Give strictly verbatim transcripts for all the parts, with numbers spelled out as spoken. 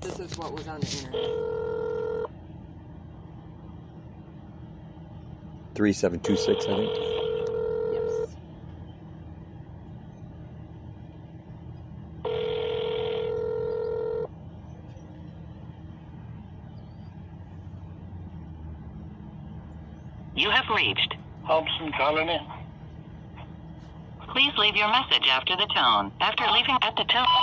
This is what was on the internet. three seven two six, I think. Yes. You have reached Hobson Colony. Please leave your message after the tone. After leaving at the tone.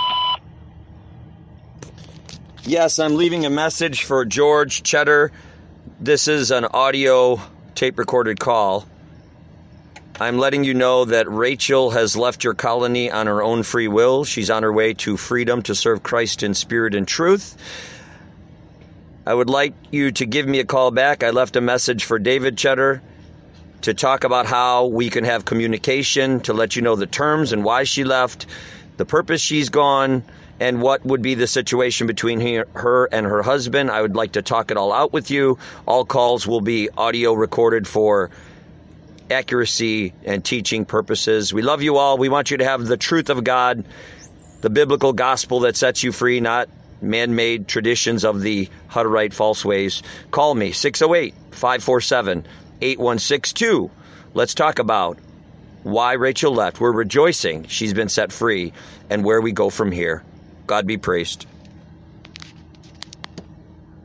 Yes, I'm leaving a message for George Cheddar. This is an audio tape recorded call. I'm letting you know that Rachel has left your colony on her own free will. She's on her way to freedom to serve Christ in spirit and truth. I would like you to give me a call back. I left a message for David Cheddar to talk about how we can have communication, to let you know the terms and why she left, the purpose she's gone, and what would be the situation between her and her husband. I would like to talk it all out with you. All calls will be audio recorded for accuracy and teaching purposes. We love you all. We want you to have the truth of God, the biblical gospel that sets you free, not man-made traditions of the Hutterite false ways. Call me, six oh eight, five four seven, eight one six two. Let's talk about why Rachel left. We're rejoicing she's been set free and where we go from here. God be praised.